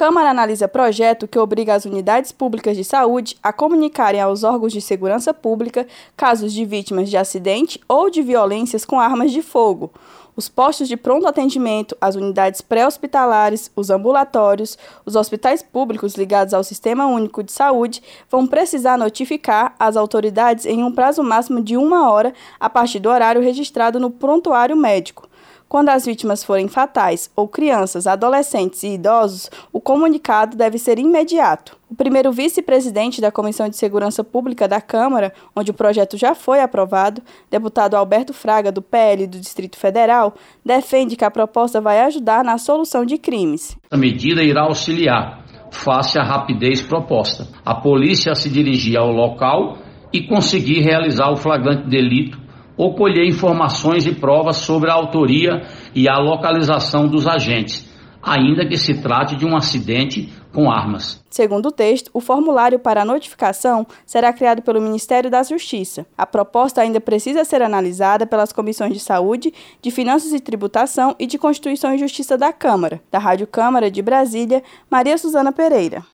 Câmara analisa projeto que obriga as unidades públicas de saúde a comunicarem aos órgãos de segurança pública casos de vítimas de acidente ou de violências com armas de fogo. Os postos de pronto atendimento, as unidades pré-hospitalares, os ambulatórios, os hospitais públicos ligados ao Sistema Único de Saúde vão precisar notificar as autoridades em um prazo máximo de 1 hora a partir do horário registrado no prontuário médico. Quando as vítimas forem fatais ou crianças, adolescentes e idosos, o comunicado deve ser imediato. O primeiro vice-presidente da Comissão de Segurança Pública da Câmara, onde o projeto já foi aprovado, deputado Alberto Fraga, do PL do Distrito Federal, defende que a proposta vai ajudar na solução de crimes. A medida irá auxiliar, face à rapidez proposta, a polícia a se dirigir ao local e conseguir realizar o flagrante delito ou colher informações e provas sobre a autoria e a localização dos agentes, ainda que se trate de um acidente com armas. Segundo o texto, o formulário para a notificação será criado pelo Ministério da Justiça. A proposta ainda precisa ser analisada pelas comissões de Saúde, de Finanças e Tributação e de Constituição e Justiça da Câmara. Da Rádio Câmara de Brasília, Maria Suzana Pereira.